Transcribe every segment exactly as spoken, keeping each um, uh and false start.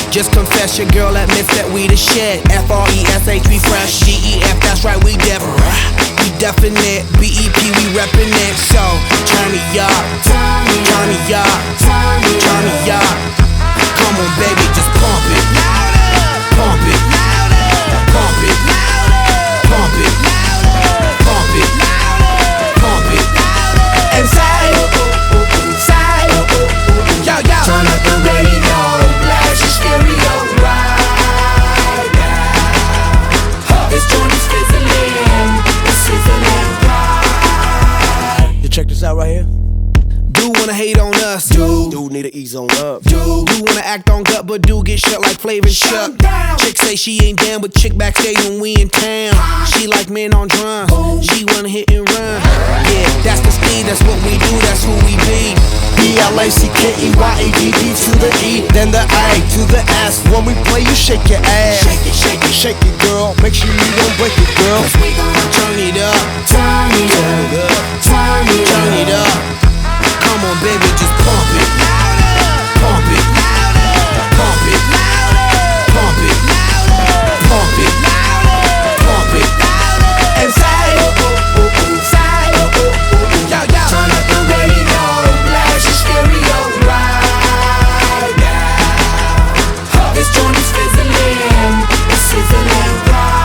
Just confess your girl admits that we the shit. F R E S H, we fresh. G E F, that's right, we def. We definite. B E P, we reppin' it. So, turn me up, turn me up, turn me up. Come on, baby, just pump it, pump it, pump it, pump it, pump it, pump it, and say, say, yo, yo. Turn up the radio, blast your stereo right now. This joint is fizzling, it's sizzling right. You check this out right here. Do wanna hate on us, Dude, dude need to ease on up. do do wanna act on gut, but do get shut like Flavor Shut. Chick say she ain't down, but chick backstage when we in town. She like men on drums, she wanna hit and run. Yeah, that's the speed, that's what we do, that's who we be. B L A C K E Y A D D to the E, then the A to the S. When we play, you shake your ass. Shake it, shake it, Shake it, girl. Make sure you don't break it, girl. Cause we gon' turn it up, turn it up, turn it up, turn it up. Come on, baby, just pump it, pump it, pump it, pump it, pump it, pump it, and say, say, yo, yo. turn up the radio, blast your stereo right now. This joint is fizzling, it's sizzling right.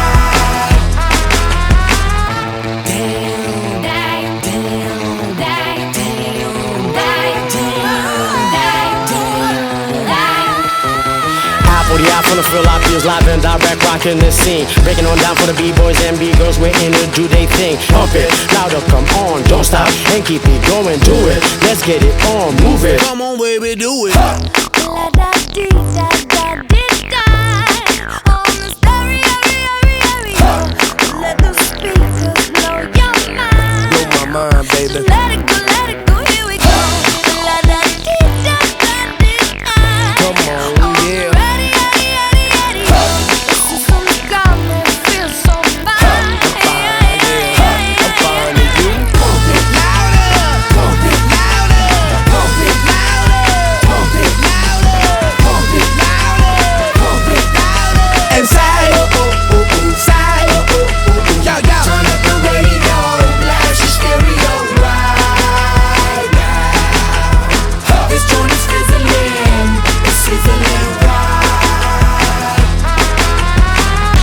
forty-out from the Philippines, live and direct, rocking the scene. Breaking on down for the B-boys and B-girls, we're in to do they thing. Pump it, louder, come on, don't stop, and keep it going, do it. Let's get it on, move it. Come on, baby, do it. La da dee